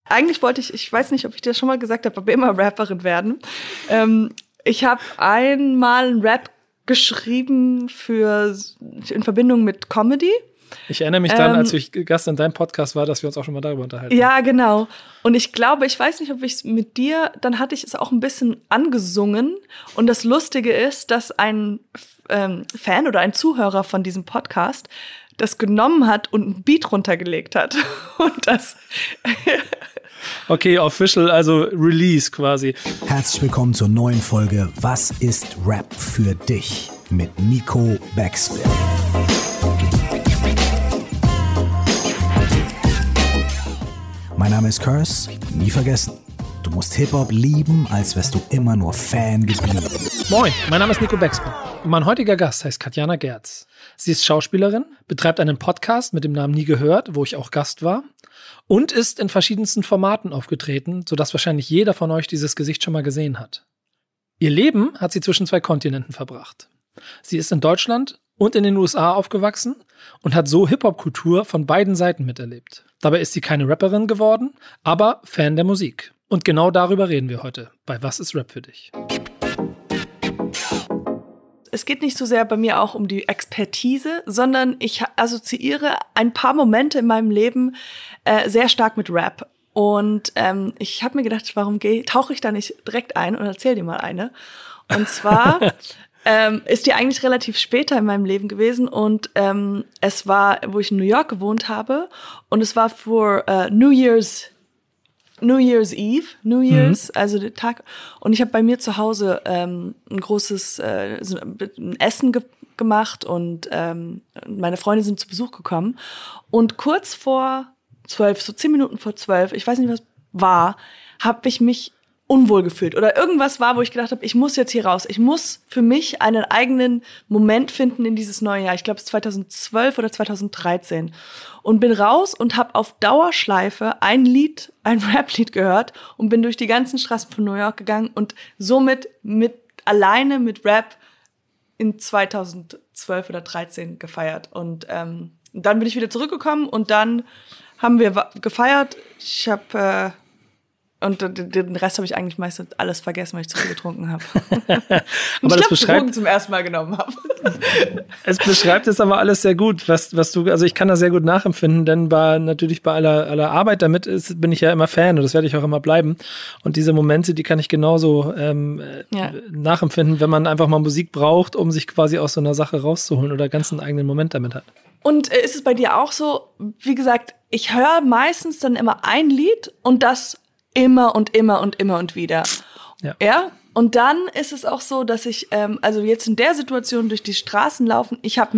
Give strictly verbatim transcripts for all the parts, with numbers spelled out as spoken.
eigentlich wollte ich, ich weiß nicht, ob ich dir das schon mal gesagt habe, aber immer Rapperin werden. Ähm, ich habe einmal einen Rap geschrieben für in Verbindung mit Comedy. Ich erinnere mich daran, ähm, als ich Gast in deinem Podcast war, dass wir uns auch schon mal darüber unterhalten. Ja, genau. Und ich glaube, ich weiß nicht, ob ich es mit dir, dann hatte ich es auch ein bisschen angesungen. Und das Lustige ist, dass ein ähm, Fan oder ein Zuhörer von diesem Podcast das genommen hat und ein Beat runtergelegt hat. Und das okay, official, also Release quasi. Herzlich willkommen zur neuen Folge Was ist Rap für dich? Mit Nico Backspin. Mein Name ist Curse, nie vergessen. Du musst Hip-Hop lieben, als wärst du immer nur Fan geblieben. Moin, mein Name ist Nico Backspin. Und mein heutiger Gast heißt Katjana Gerz. Sie ist Schauspielerin, betreibt einen Podcast mit dem Namen Nie gehört, wo ich auch Gast war, und ist in verschiedensten Formaten aufgetreten, sodass wahrscheinlich jeder von euch dieses Gesicht schon mal gesehen hat. Ihr Leben hat sie zwischen zwei Kontinenten verbracht. Sie ist in Deutschland und in den U S A aufgewachsen und hat so Hip-Hop-Kultur von beiden Seiten miterlebt. Dabei ist sie keine Rapperin geworden, aber Fan der Musik. Und genau darüber reden wir heute bei Was ist Rap für dich? Es geht nicht so sehr bei mir auch um die Expertise, sondern ich assoziiere ein paar Momente in meinem Leben äh, sehr stark mit Rap. Und ähm, ich habe mir gedacht, warum geh, tauche ich da nicht direkt ein und erzähl dir mal eine. Und zwar ähm, ist die eigentlich relativ später in meinem Leben gewesen. Und ähm, es war, wo ich in New York gewohnt habe. Und es war für äh, New Year's New Year's Eve, New Year's, mhm. also der Tag. Und ich habe bei mir zu Hause ähm, ein großes äh, so ein Essen ge- gemacht und ähm, meine Freunde sind zu Besuch gekommen. Und kurz vor zwölf, so zehn Minuten vor zwölf, ich weiß nicht, was war, habe ich mich unwohl gefühlt. Oder irgendwas war, wo ich gedacht habe, ich muss jetzt hier raus. Ich muss für mich einen eigenen Moment finden in dieses neue Jahr. Ich glaube, es ist zweitausendzwölf oder zweitausenddreizehn. Und bin raus und habe auf Dauerschleife ein Lied, ein Rap-Lied gehört und bin durch die ganzen Straßen von New York gegangen und somit mit alleine mit Rap in zweitausendzwölf oder dreizehn gefeiert. Und ähm, dann bin ich wieder zurückgekommen und dann haben wir gefeiert. Ich habe äh, Und den Rest habe ich eigentlich meistens alles vergessen, weil ich zu viel getrunken habe. Aber ich das beschreibt Drogen zum ersten Mal genommen habe. Es beschreibt es aber alles sehr gut, was was du, also ich kann das sehr gut nachempfinden, denn bei natürlich bei aller aller Arbeit damit ist, bin ich ja immer Fan und das werde ich auch immer bleiben. Und diese Momente, die kann ich genauso ähm, ja. nachempfinden, wenn man einfach mal Musik braucht, um sich quasi aus so einer Sache rauszuholen oder ganz einen eigenen Moment damit hat. Und äh, ist es bei dir auch so? Wie gesagt, ich höre meistens dann immer ein Lied und das immer und immer und immer und wieder. Ja. ja? Und dann ist es auch so, dass ich, ähm, also jetzt in der Situation durch die Straßen laufen, ich habe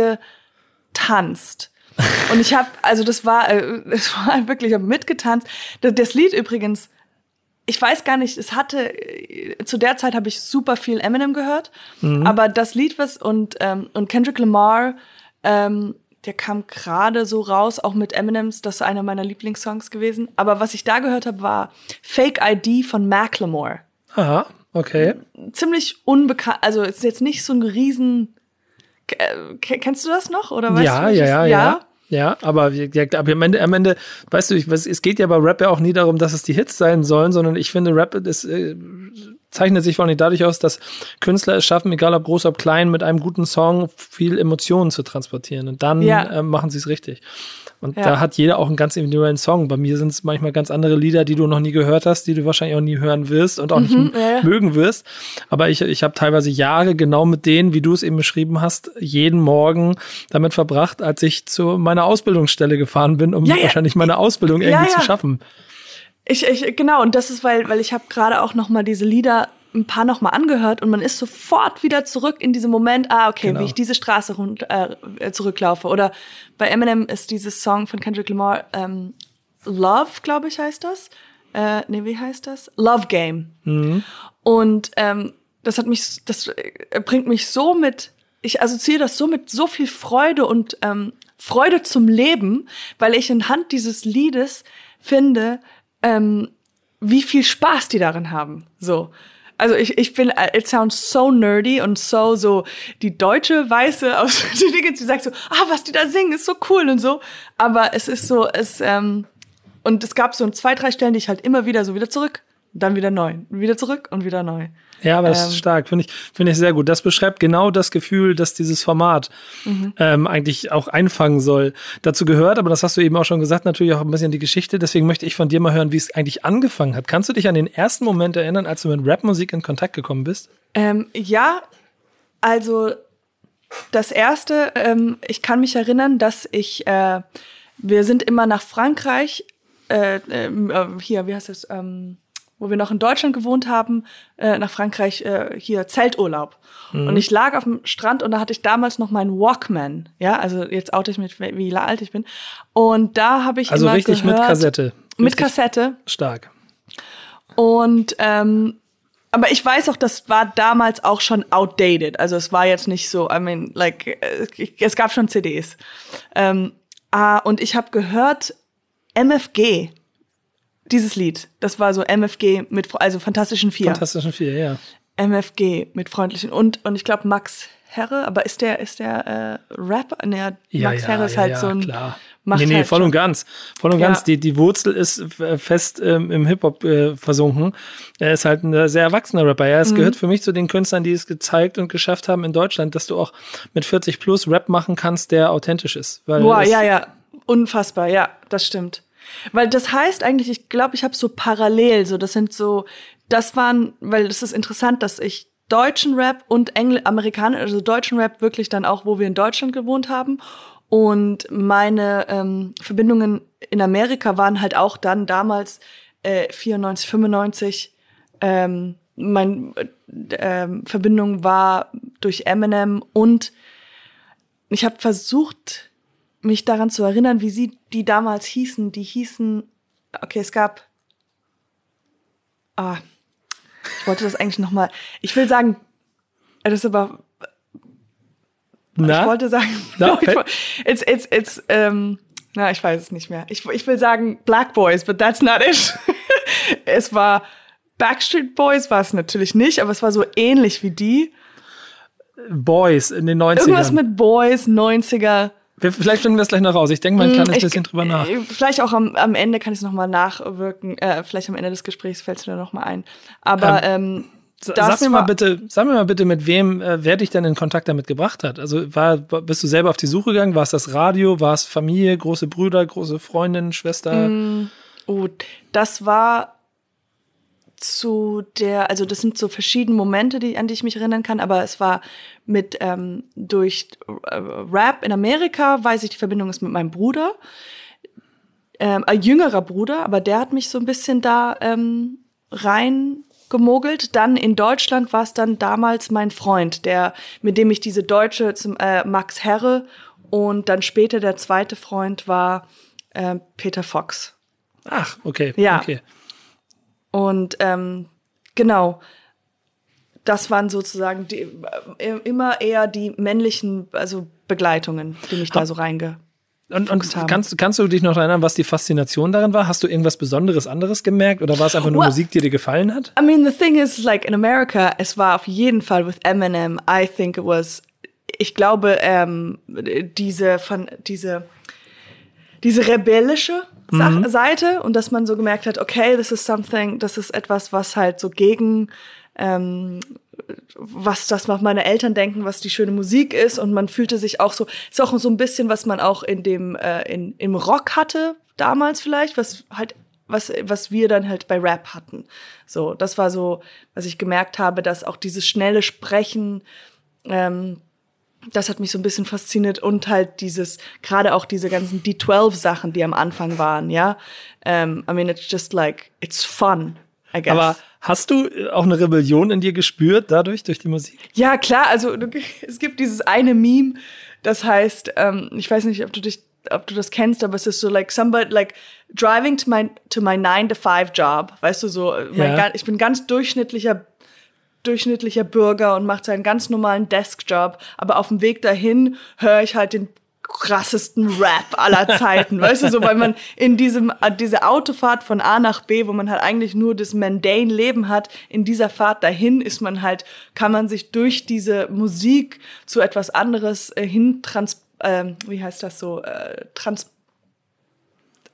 mitgetanzt. Und ich habe, also das war, äh, es war wirklich, ich habe mitgetanzt. Das, das Lied übrigens, ich weiß gar nicht, es hatte, zu der Zeit habe ich super viel Eminem gehört, mhm. aber das Lied, was, und, ähm, und Kendrick Lamar, ähm, der kam gerade so raus, auch mit Eminems, das ist einer meiner Lieblingssongs gewesen. Aber was ich da gehört habe, war Fake I D von Macklemore. Aha, okay. Ziemlich unbekannt, also ist jetzt nicht so ein riesen, äh, kennst du das noch? Oder weißt ja, du, ja, ja, ja, ja. Ja, aber, ja, aber am Ende, am Ende, weißt du, ich, es geht ja bei Rap ja auch nie darum, dass es die Hits sein sollen, sondern ich finde, Rap das, äh, zeichnet sich vor allem dadurch aus, dass Künstler es schaffen, egal ob groß, ob klein, mit einem guten Song viel Emotionen zu transportieren. Und dann ja. äh, machen sie es richtig. Und ja. da hat jeder auch einen ganz individuellen Song. Bei mir sind es manchmal ganz andere Lieder, die du noch nie gehört hast, die du wahrscheinlich auch nie hören wirst und auch mhm, nicht ja. mögen wirst. Aber ich, ich habe teilweise Jahre genau mit denen, wie du es eben beschrieben hast, jeden Morgen damit verbracht, als ich zu meiner Ausbildungsstelle gefahren bin, um ja, ja. wahrscheinlich meine Ausbildung irgendwie ja, ja. zu schaffen. Ich, ich, genau, und das ist, weil, weil ich habe gerade auch noch mal diese Lieder ein paar noch mal angehört und man ist sofort wieder zurück in diesem Moment, ah, okay, genau. wie ich diese Straße rund, äh, zurücklaufe. Oder bei Eminem ist dieses Song von Kendrick Lamar, ähm, Love, glaube ich, heißt das. Äh, nee, wie heißt das? Love Game. Mhm. Und ähm, das hat mich, das äh, bringt mich so mit, ich assoziiere das so mit so viel Freude und ähm, Freude zum Leben, weil ich anhand dieses Liedes finde, ähm, wie viel Spaß die darin haben. So. Also ich, ich bin, it sounds so nerdy und so, so die deutsche Weiße aus die Dinge, die sagt so, ah, was die da singen, ist so cool und so. Aber es ist so, es, ähm, Und es gab so zwei, drei Stellen, die ich halt immer wieder so wieder zurück, dann wieder neu, wieder zurück und wieder neu. Ja, aber das Ähm, ist stark, finde ich, finde ich sehr gut. Das beschreibt genau das Gefühl, dass dieses Format Mhm. ähm, eigentlich auch einfangen soll. Dazu gehört, aber das hast du eben auch schon gesagt, natürlich auch ein bisschen die Geschichte. Deswegen möchte ich von dir mal hören, wie es eigentlich angefangen hat. Kannst du dich an den ersten Moment erinnern, als du mit Rapmusik in Kontakt gekommen bist? Ähm, ja, also das Erste, ähm, ich kann mich erinnern, dass ich, äh, wir sind immer nach Frankreich, äh, äh, hier, wie heißt das, ähm, wo wir noch in Deutschland gewohnt haben, äh, nach Frankreich, äh, hier Zelturlaub. Mhm. Und ich lag auf dem Strand und da hatte ich damals noch meinen Walkman, ja, also jetzt oute ich mich, wie alt ich bin. Und da habe ich also immer richtig gehört, mit Kassette. Richtig mit Kassette. Stark. Und ähm, aber ich weiß auch, das war damals auch schon outdated. Also es war jetzt nicht so, I mean, like, äh, es gab schon C Ds. Ähm, ah, und ich habe gehört M F G, dieses Lied. Das war so M F G mit, also Fantastischen Vier. Fantastischen Vier, ja. M F G mit freundlichen und und ich glaube Max Herre, aber ist der ist der äh, Rapper? Nee, Ja, Max ja, Herre ist ja, halt ja, so ein klar. macht nee, nee, halt voll schon. und ganz. Voll und Ja. ganz. Die, die Wurzel ist äh, fest ähm, im Hip-Hop äh, versunken. Er ist halt ein äh, sehr erwachsener Rapper. Ja, es Mhm. gehört für mich zu den Künstlern, die es gezeigt und geschafft haben in Deutschland, dass du auch mit vierzig plus Rap machen kannst, der authentisch ist. Weil Boah, es- ja, ja, unfassbar, ja, das stimmt. Weil das heißt eigentlich, ich glaube, ich habe so parallel, so das sind so, das waren, weil das ist interessant, dass ich deutschen Rap und Engl amerikanischen, also deutschen Rap wirklich dann auch, wo wir in Deutschland gewohnt haben. Und meine ähm, Verbindungen in Amerika waren halt auch dann damals äh, vierundneunzig, fünfundneunzig. Ähm, meine äh, Verbindung war durch Eminem und ich habe versucht, mich daran zu erinnern, wie sie die damals hießen. Die hießen, okay, es gab, ah, ich wollte das eigentlich noch mal, ich will sagen, das ist aber, Na? ich wollte sagen, Na, okay. it's, it's, it's, ähm, na, ich weiß es nicht mehr. Ich, ich will sagen Black Boys, but that's not it. Es war Backstreet Boys, war es natürlich nicht, aber es war so ähnlich wie die. Boys in den neunzigern. Irgendwas mit Boys, neunziger. Wir, vielleicht finden wir es gleich noch raus. Ich denke mal ein kleines Ich- bisschen drüber nach. äh, Vielleicht auch am, am Ende kann ich es nochmal nachwirken. Äh, vielleicht am Ende des Gesprächs fällt es mir nochmal ein. Aber ähm, Sa- das Sag mir war, mal bitte, sag mir mal bitte, mit wem, äh, wer dich denn in Kontakt damit gebracht hat. Also war, bist du selber auf die Suche gegangen? War es das Radio? War es Familie, große Brüder, große Freundin, Schwester? Oh, das war zu der, also das sind so verschiedene Momente, die, an die ich mich erinnern kann, aber es war mit ähm, durch äh, Rap in Amerika, weiß ich, die Verbindung ist mit meinem Bruder, ähm, ein jüngerer Bruder, aber der hat mich so ein bisschen da ähm, reingemogelt. Dann in Deutschland war es dann damals mein Freund, der, mit dem ich diese deutsche, zum, äh, Max Herre, und dann später der zweite Freund war äh, Peter Fox. Ach, okay. Ja. okay. Und ähm, genau, das waren sozusagen die, äh, immer eher die männlichen, also Begleitungen, die mich da so reinge... Und, und Fuchs haben. kannst, kannst du dich noch erinnern, was die Faszination darin war? Hast du irgendwas Besonderes anderes gemerkt? Oder war es einfach nur Well- Musik, die dir gefallen hat? I mean, the thing is, like in America, es war auf jeden Fall with Eminem, I think it was, ich glaube, ähm, diese, von, diese, diese rebellische Sa- Seite und dass man so gemerkt hat, okay, this is something, das ist etwas, was halt so gegen, ähm, was das, was meine Eltern denken, was die schöne Musik ist, und man fühlte sich auch so, ist auch so ein bisschen, was man auch in dem, äh, in, im Rock hatte, damals vielleicht, was halt, was, was wir dann halt bei Rap hatten. So, das war so, was ich gemerkt habe, dass auch dieses schnelle Sprechen, ähm, das hat mich so ein bisschen fasziniert, und halt dieses, gerade auch diese ganzen D zwölf Sachen, die am Anfang waren, ja. Um, I mean, it's just like, it's fun, I guess. Aber hast du auch eine Rebellion in dir gespürt dadurch, durch die Musik? Ja, klar, also du, es gibt dieses eine Meme, das heißt, ähm, ich weiß nicht, ob du dich, ob du das kennst, aber es ist so like somebody like driving to my to my nine to five job, weißt du, so mein, Ja. ich bin ganz durchschnittlicher durchschnittlicher Bürger und mache seinen ganz normalen Deskjob, aber auf dem Weg dahin höre ich halt den krassesten Rap aller Zeiten, weißt du, so, weil man in diesem, diese Autofahrt von A nach B, wo man halt eigentlich nur das mundane Leben hat, in dieser Fahrt dahin ist man halt, kann man sich durch diese Musik zu etwas anderes äh, hin trans, ähm, wie heißt das so, äh, trans,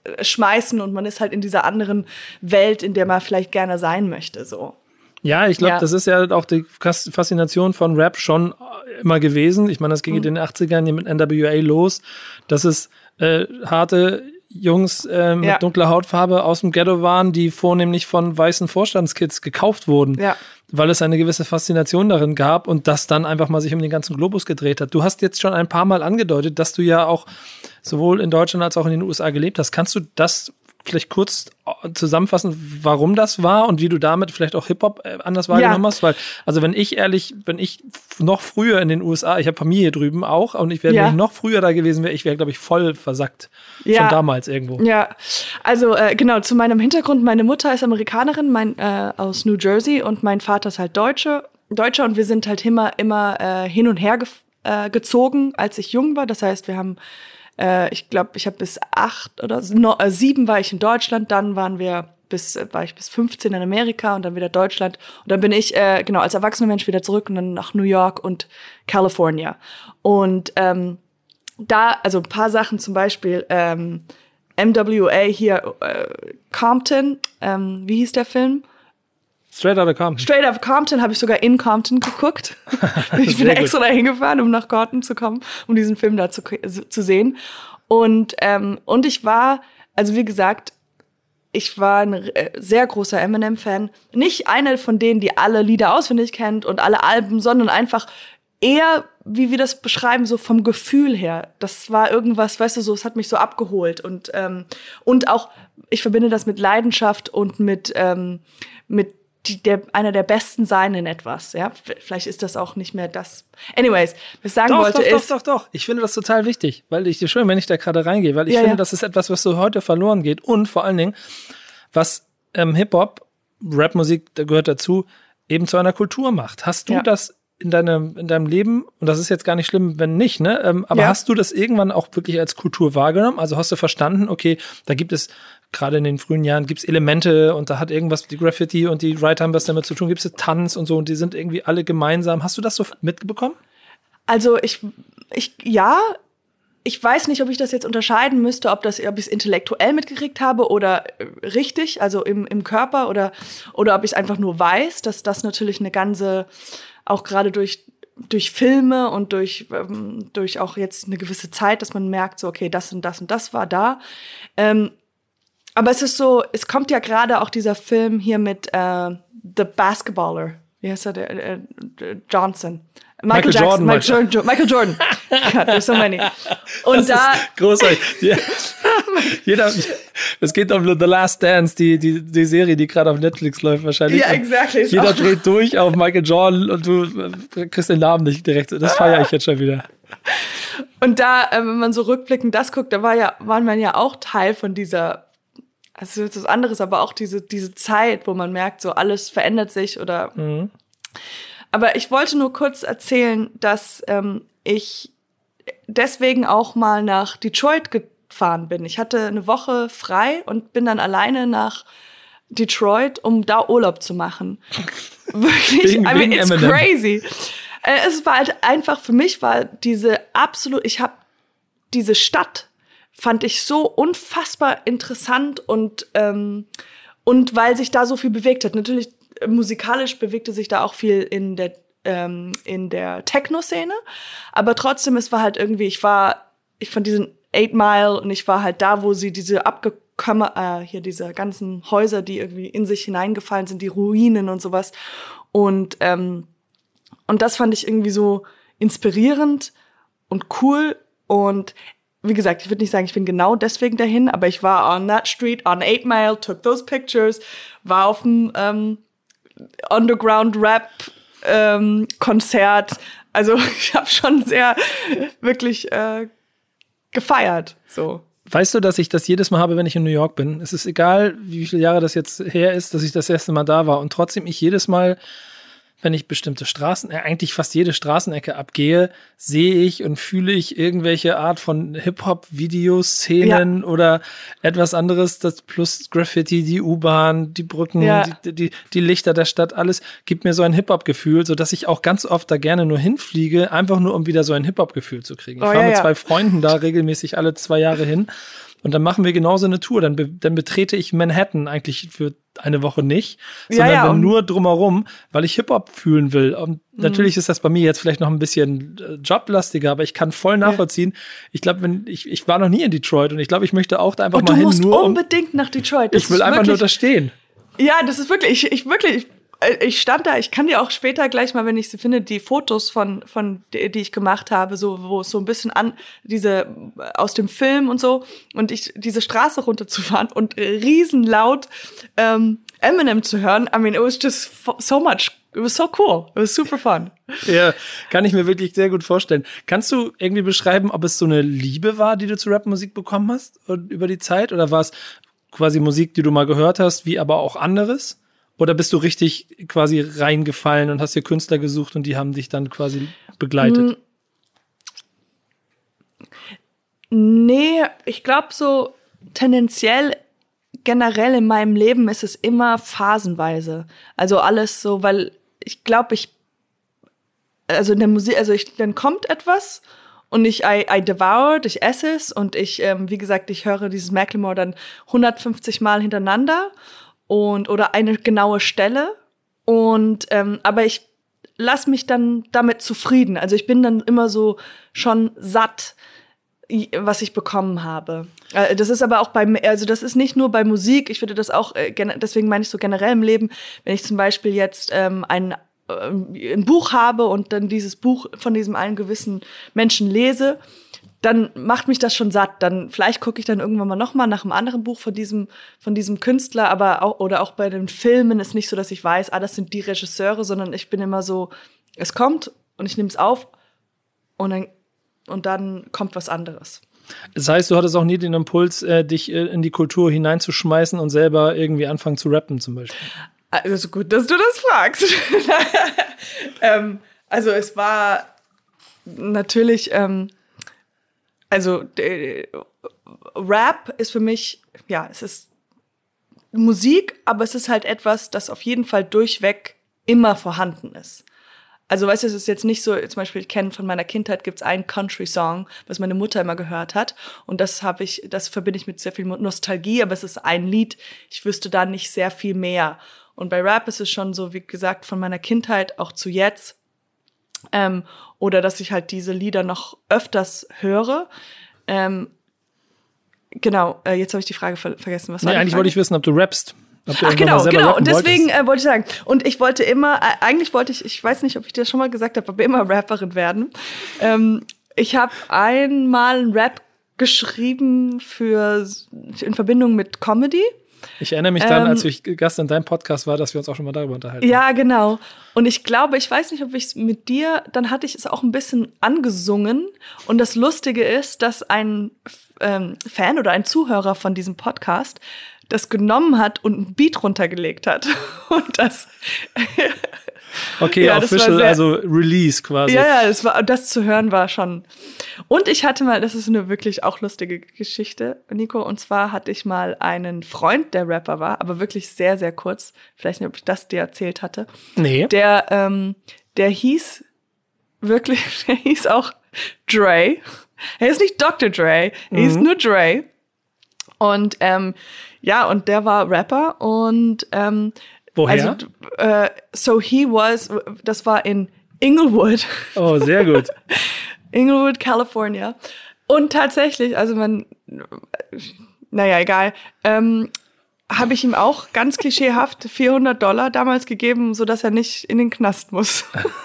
schmeißen und man ist halt in dieser anderen Welt, in der man vielleicht gerne sein möchte, so. Ja, ich glaube, Ja. das ist ja auch die Faszination von Rap schon immer gewesen. Ich meine, das ging Mhm. in den achtzigern mit N W A los, dass es äh, harte Jungs äh, mit Ja. dunkler Hautfarbe aus dem Ghetto waren, die vornehmlich von weißen Vorstandskids gekauft wurden, Ja. weil es eine gewisse Faszination darin gab und das dann einfach mal sich um den ganzen Globus gedreht hat. Du hast jetzt schon ein paar Mal angedeutet, dass du ja auch sowohl in Deutschland als auch in den U S A gelebt hast. Kannst du das vielleicht kurz zusammenfassen, warum das war und wie du damit vielleicht auch Hip-Hop anders wahrgenommen Ja. hast? Weil, also wenn ich ehrlich, wenn ich noch früher in den U S A, ich habe Familie drüben auch und ich wäre Ja. wenn ich noch früher da gewesen wäre, ich wäre, glaube ich, voll versackt. Ja. Schon damals irgendwo. Ja, also äh, genau, zu meinem Hintergrund, meine Mutter ist Amerikanerin, mein, äh, aus New Jersey und mein Vater ist halt Deutsche, Deutscher und wir sind halt immer, immer äh, hin und her gef- äh, gezogen, als ich jung war. Das heißt, wir haben, äh, ich glaube, ich habe bis acht oder no, äh, sieben war ich in Deutschland, dann waren wir bis, äh, war ich bis fünfzehn in Amerika und dann wieder Deutschland. Und dann bin ich, äh, genau, als erwachsener Mensch wieder zurück und dann nach New York und California. Und ähm, da, also ein paar Sachen zum Beispiel, ähm, M W A hier, äh, Compton, ähm, wie hieß der Film? Straight Outta Compton. Straight Outta Compton habe ich sogar in Compton geguckt. Ich bin Sehr gut. extra dahin gefahren, um nach Compton zu kommen, um diesen Film da zu, zu sehen. Und, ähm, und ich war, also wie gesagt, ich war ein äh, sehr großer Eminem-Fan. Nicht einer von denen, die alle Lieder auswendig kennt und alle Alben, sondern einfach eher, wie wir das beschreiben, so vom Gefühl her. Das war irgendwas, weißt du, so, es hat mich so abgeholt. Und, ähm, und auch, ich verbinde das mit Leidenschaft und mit, ähm, mit die, der, einer der Besten sein in etwas. Ja, vielleicht ist das auch nicht mehr das. Anyways, was ich sagen Doch, wollte doch, ist. doch, doch, doch. Ich finde das total wichtig, weil ich dir schön, wenn ich da gerade reingehe, weil ich Ja, finde, ja. das ist etwas, was so heute verloren geht und vor allen Dingen, was ähm, Hip-Hop, Rap-Musik, da gehört dazu, eben zu einer Kultur macht. Hast du Ja. das in deinem, in deinem Leben, und das ist jetzt gar nicht schlimm, wenn nicht, ne? Ähm, aber Ja. hast du das irgendwann auch wirklich als Kultur wahrgenommen? Also hast du verstanden, okay, da gibt es, gerade in den frühen Jahren, gibt es Elemente und da hat irgendwas, die Graffiti und die Writer haben was damit zu tun, gibt es Tanz und so und die sind irgendwie alle gemeinsam. Hast du das so mitbekommen? Also ich, ich, ja, ich weiß nicht, ob ich das jetzt unterscheiden müsste, ob das, ob ich es intellektuell mitgekriegt habe oder äh, richtig, also im, im Körper oder, oder ob ich es einfach nur weiß, dass das natürlich eine ganze, auch gerade durch, durch Filme und durch, ähm, durch auch jetzt eine gewisse Zeit, dass man merkt, so, okay, das und das und das war da. Ähm, aber es ist so, es kommt ja gerade auch dieser Film hier mit äh, The Basketballer. Wie heißt er? Der, äh, Johnson. Michael, Michael Jackson. Jordan, Michael Jordan. Michael Jordan. God, there's so many. Und da. ist großartig. Ja. Jeder, es geht um The Last Dance, die, die, die Serie, die gerade auf Netflix läuft wahrscheinlich. Ja, exactly. Ist Jeder auch- dreht durch auf Michael Jordan und du kriegst den Namen nicht direkt. Das feiere ich jetzt schon wieder. Und da, äh, wenn man so rückblickend das guckt, da war ja, war man ja auch Teil von dieser, also das ist was anderes, aber auch diese, diese Zeit, wo man merkt, so alles verändert sich oder. Mhm. Aber ich wollte nur kurz erzählen, dass ähm, ich deswegen auch mal nach Detroit gefahren bin. Ich hatte eine Woche frei und bin dann alleine nach Detroit, um da Urlaub zu machen. Wirklich, Wegen- I mean, wegen it's Eminem. crazy. Äh, es war halt einfach, für mich war diese absolut, ich habe diese Stadt, fand ich so unfassbar interessant und, ähm, und weil sich da so viel bewegt hat. Natürlich, äh, musikalisch bewegte sich da auch viel in der, ähm, in der Techno-Szene, aber trotzdem, es war halt irgendwie, ich war, ich fand diesen Eight Mile und ich war halt da, wo sie diese abgekommen, äh, hier diese ganzen Häuser, die irgendwie in sich hineingefallen sind, die Ruinen und sowas. Und, ähm, und das fand ich irgendwie so inspirierend und cool. Und wie gesagt, ich würde nicht sagen, ich bin genau deswegen dahin, aber ich war on that street, on Eight Mile, took those pictures, war auf dem ähm, Underground-Rap-Konzert. Also ich habe schon sehr wirklich äh, gefeiert. So. Weißt du, dass ich das jedes Mal habe, wenn ich in New York bin? Es ist egal, wie viele Jahre das jetzt her ist, dass ich das erste Mal da war. Und trotzdem ich jedes Mal wenn ich bestimmte Straßen, äh, eigentlich fast jede Straßenecke abgehe, sehe ich und fühle ich irgendwelche Art von Hip-Hop-Videoszenen ja. oder etwas anderes, das plus Graffiti, die U-Bahn, die Brücken, ja. die, die, die Lichter der Stadt, alles gibt mir so ein Hip-Hop-Gefühl, sodass ich auch ganz oft da gerne nur hinfliege, einfach nur um wieder so ein Hip-Hop-Gefühl zu kriegen. Ich oh, fahre ja, mit zwei ja. Freunden da regelmäßig alle zwei Jahre hin. Und dann machen wir genauso eine Tour. Dann, be- dann betrete ich Manhattan eigentlich für eine Woche nicht, sondern ja, ja, bin nur drumherum, weil ich Hip-Hop fühlen will. Und mhm. natürlich ist das bei mir jetzt vielleicht noch ein bisschen äh, joblastiger, aber ich kann voll nachvollziehen. Ja. Ich glaube, wenn ich, ich war noch nie in Detroit und ich glaube, ich möchte auch da einfach und mal hin. Du musst nur unbedingt um, nach Detroit. Das ich will einfach wirklich, nur da stehen. Ja, das ist wirklich, ich, ich wirklich, ich stand da, ich kann dir auch später gleich mal, wenn ich sie finde, die Fotos von, von die, die ich gemacht habe, so, wo es so ein bisschen an, diese, aus dem Film und so, und ich, diese Straße runterzufahren und riesenlaut ähm, Eminem zu hören, I mean, it was just so much, it was so cool, it was super fun. Ja, kann ich mir wirklich sehr gut vorstellen. Kannst du irgendwie beschreiben, ob es so eine Liebe war, die du zu Rapmusik bekommen hast über die Zeit, oder war es quasi Musik, die du mal gehört hast, wie aber auch anderes? Oder bist du richtig quasi reingefallen und hast dir Künstler gesucht und die haben dich dann quasi begleitet? Nee, ich glaube so tendenziell generell in meinem Leben ist es immer phasenweise. Also alles so, weil ich glaube, ich also in der Musik, also ich, dann kommt etwas und ich I, I devour, ich esse es und ich, ähm, wie gesagt, ich höre dieses Macklemore dann hundertfünfzig Mal hintereinander. Und oder eine genaue Stelle und ähm, aber ich lass mich dann damit zufrieden. Also ich bin dann immer so schon satt, was ich bekommen habe. Äh, das ist aber auch bei, also das ist nicht nur bei Musik. Ich finde das auch äh, deswegen meine ich so generell im Leben, wenn ich zum Beispiel jetzt ähm, ein äh, ein Buch habe und dann dieses Buch von diesem einen gewissen Menschen lese, dann macht mich das schon satt. Dann vielleicht gucke ich dann irgendwann mal noch mal nach einem anderen Buch von diesem von diesem Künstler, aber auch oder auch bei den Filmen ist nicht so, dass ich weiß, ah, das sind die Regisseure, sondern ich bin immer so, es kommt und ich nehme es auf und dann und dann kommt was anderes. Das heißt, du hattest auch nie den Impuls, äh, dich äh, in die Kultur hineinzuschmeißen und selber irgendwie anfangen zu rappen zum Beispiel? Also gut, dass du das fragst. ähm, also es war natürlich ähm, Also äh, Rap ist für mich, ja, es ist Musik, aber es ist halt etwas, das auf jeden Fall durchweg immer vorhanden ist. Also weißt du, es ist jetzt nicht so, zum Beispiel ich kenne von meiner Kindheit gibt's einen Country-Song, was meine Mutter immer gehört hat und das habe ich, das verbinde ich mit sehr viel Nostalgie, aber es ist ein Lied, ich wüsste da nicht sehr viel mehr. Und bei Rap ist es schon so, wie gesagt, von meiner Kindheit auch zu jetzt. Ähm, oder dass ich halt diese Lieder noch öfters höre. Ähm, genau, äh, jetzt habe ich die Frage ver- vergessen. Was war nee, die eigentlich Frage? wollte ich wissen, ob du rappst. Ob du Ach genau, genau. Und deswegen äh, wollte ich sagen, und ich wollte immer, äh, eigentlich wollte ich, ich weiß nicht, ob ich dir das schon mal gesagt habe, aber immer Rapperin werden. Ähm, ich habe einmal einen Rap geschrieben für in Verbindung mit Comedy. Ich erinnere mich dann, ähm, als ich Gast in deinem Podcast war, dass wir uns auch schon mal darüber unterhalten. Ja, genau. Und ich glaube, ich weiß nicht, ob ich es mit dir, dann hatte ich es auch ein bisschen angesungen. Und das Lustige ist, dass ein ähm, Fan oder ein Zuhörer von diesem Podcast das genommen hat und ein Beat runtergelegt hat. Und das Okay, ja, official, sehr, also Release quasi. Ja, ja, das, war, das zu hören war schon. Und ich hatte mal, das ist eine wirklich auch lustige Geschichte, Nico, und zwar hatte ich mal einen Freund, der Rapper war, aber wirklich sehr, sehr kurz, vielleicht nicht, ob ich das dir erzählt hatte. Nee. Der, ähm, der hieß wirklich, der hieß auch Dre. Er ist nicht Doktor Dre, er mhm. hieß nur Dre. Und ähm, ja, und der war Rapper und ähm, woher? Also, äh, so he was, das war in Inglewood. Oh, sehr gut. Inglewood, California. Und tatsächlich, also man, naja, egal, ähm, habe ich ihm auch ganz klischeehaft vierhundert Dollar damals gegeben, sodass er nicht in den Knast muss.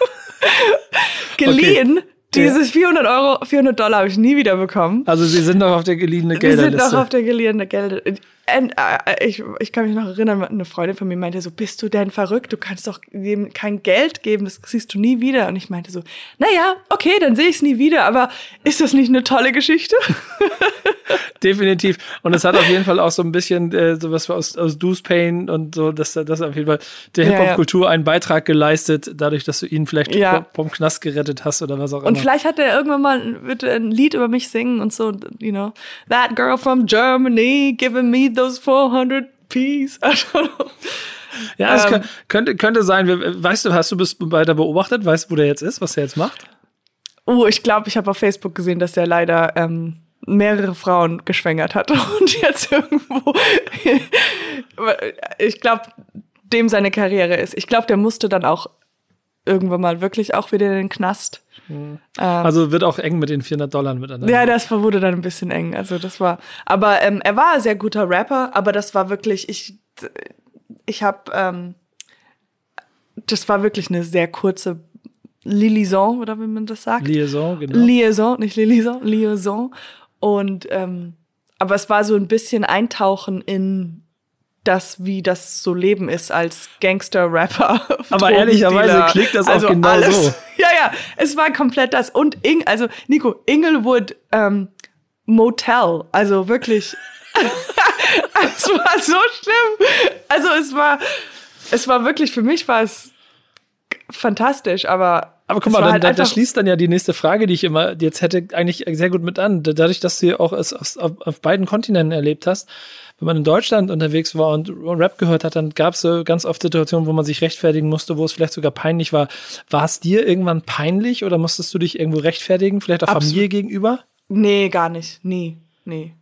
Geliehen. Okay. Dieses vierhundert Euro, vierhundert Dollar habe ich nie wieder bekommen. Also Sie sind noch auf der geliehenen Gelderliste. Sie sind noch auf der geliehenen Gelderliste. And, uh, ich, ich kann mich noch erinnern, eine Freundin von mir meinte so, bist du denn verrückt? Du kannst doch dem kein Geld geben, das siehst du nie wieder. Und ich meinte so, naja, okay, dann sehe ich es nie wieder, aber ist das nicht eine tolle Geschichte? Definitiv. Und es hat auf jeden Fall auch so ein bisschen äh, sowas aus, aus Deuce Pain und so, dass das auf jeden Fall der Hip-Hop-Kultur ja, ja. einen Beitrag geleistet, dadurch, dass du ihn vielleicht ja. vom Knast gerettet hast oder was auch immer. Und vielleicht hat er irgendwann mal wird ein Lied über mich singen und so, you know, that girl from Germany giving me those four hundred P's. Ja, es ähm, könnte, könnte sein. Weißt du, hast du bis weiter beobachtet? Weißt du, wo der jetzt ist, was er jetzt macht? Oh, ich glaube, ich habe auf Facebook gesehen, dass der leider ähm, mehrere Frauen geschwängert hat und jetzt irgendwo, ich glaube, dem seine Karriere ist. Ich glaube, der musste dann auch irgendwann mal wirklich auch wieder in den Knast. Mhm. Ähm, also wird auch eng mit den vierhundert Dollar miteinander. Ja, das wurde dann ein bisschen eng. Also das war, aber ähm, er war ein sehr guter Rapper, aber das war wirklich, ich, ich habe, ähm, das war wirklich eine sehr kurze Liaison, oder wie man das sagt. Liaison, genau. Liaison, nicht Liaison, Liaison. Und, ähm, aber es war so ein bisschen Eintauchen in das, wie das so Leben ist als Gangster-Rapper. Aber ehrlicherweise klingt das auch also genau alles. So. Ja, ja, es war komplett das. Und, Ing, also Nico, Inglewood ähm, Motel, also wirklich, es war so schlimm. Also es war, es war wirklich, für mich war es fantastisch, aber Aber guck mal, dann, halt da, da schließt dann ja die nächste Frage, die ich immer jetzt hätte, eigentlich sehr gut mit an. Dadurch, dass du auch es auf, auf beiden Kontinenten erlebt hast, wenn man in Deutschland unterwegs war und Rap gehört hat, dann gab es so ganz oft Situationen, wo man sich rechtfertigen musste, wo es vielleicht sogar peinlich war. War es dir irgendwann peinlich oder musstest du dich irgendwo rechtfertigen, vielleicht auch Absolut. Familie gegenüber? Nee, gar nicht. Nie. Nee.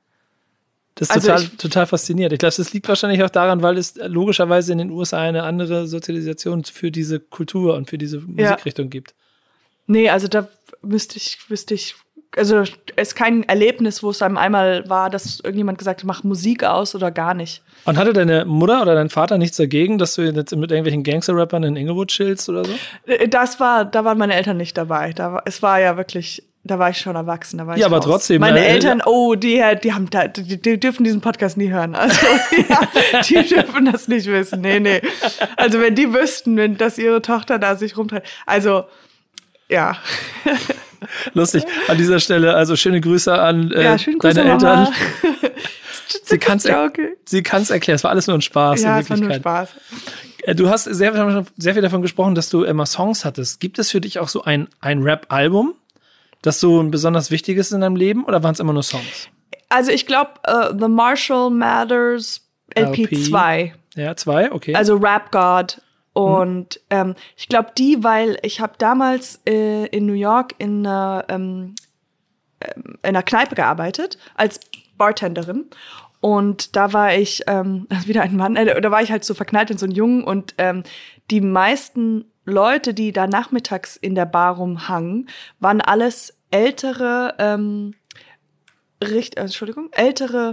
Das ist also total, ich, total fasziniert. Ich glaube, das liegt wahrscheinlich auch daran, weil es logischerweise in den U S A eine andere Sozialisation für diese Kultur und für diese Musikrichtung ja. gibt. Nee, also da müsste ich, wüsste ich, also es ist kein Erlebnis, wo es einem einmal war, dass irgendjemand gesagt hat, mach Musik aus oder gar nicht. Und hatte deine Mutter oder dein Vater nichts dagegen, dass du jetzt mit irgendwelchen Gangster-Rappern in Inglewood chillst oder so? Das war, da waren meine Eltern nicht dabei. Da war, es war ja wirklich... Da war ich schon erwachsen, da war ich Ja, aber raus. trotzdem. Meine äh, Eltern, oh, die, die haben da, die, die dürfen diesen Podcast nie hören. Also, ja, die dürfen das nicht wissen. Nee, nee. Also, wenn die wüssten, wenn, dass ihre Tochter da sich rumtreibt. Also, ja. Lustig. An dieser Stelle, also schöne Grüße an äh, ja, schöne Grüße, deine Eltern. Mama. Sie kann es er- erklären. Es war alles nur ein Spaß. Ja, es war nur Spaß. Du hast sehr, sehr viel davon gesprochen, dass du immer Songs hattest. Gibt es für dich auch so ein, ein Rap-Album, das so ein besonders wichtiges in deinem Leben, oder waren es immer nur Songs? Also ich glaube, uh, The Marshall Mathers L P zwei. Ja, zwei, okay. Also Rap God. Und mhm. ähm, ich glaube die, weil ich habe damals äh, in New York in einer, ähm, in einer Kneipe gearbeitet, als Bartenderin. Und da war ich, ähm, wieder ein Mann, äh, da war ich halt so verknallt in so einen Jungen. Und ähm, die meisten Leute, die da nachmittags in der Bar rumhangen, waren alles ältere, ähm, Richt, äh, Entschuldigung, ältere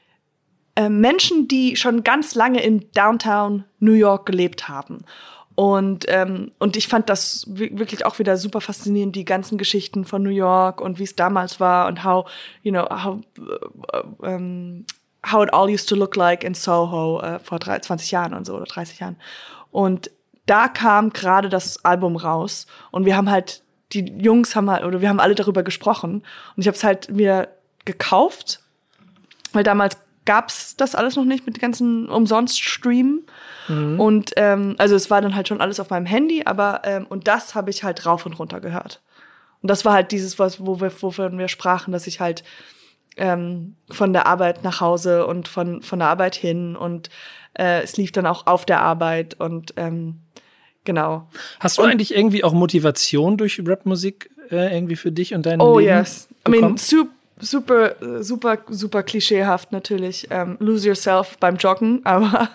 äh, Menschen, die schon ganz lange in Downtown New York gelebt haben. Und ähm, und ich fand das wirklich auch wieder super faszinierend, die ganzen Geschichten von New York und wie es damals war und how, you know, how, uh, um, how it all used to look like in Soho uh, vor zwanzig Jahren und so oder dreißig Jahren. Und da kam gerade das Album raus und wir haben halt, die Jungs haben halt, oder wir haben alle darüber gesprochen und ich habe es halt mir gekauft, weil damals gab's das alles noch nicht mit den ganzen Umsonst-Streamen. Mhm. Und ähm, also es war dann halt schon alles auf meinem Handy, aber ähm, und das habe ich halt rauf und runter gehört. Und das war halt dieses, was, wo wir, wovon wir sprachen, dass ich halt ähm, von der Arbeit nach Hause und von, von der Arbeit hin und äh, es lief dann auch auf der Arbeit und ähm, genau. Hast du und, eigentlich irgendwie auch Motivation durch Rapmusik äh, irgendwie für dich und dein oh, Leben? Oh yes. I mean, super, super, super, super klischeehaft natürlich. Um, lose yourself beim Joggen, aber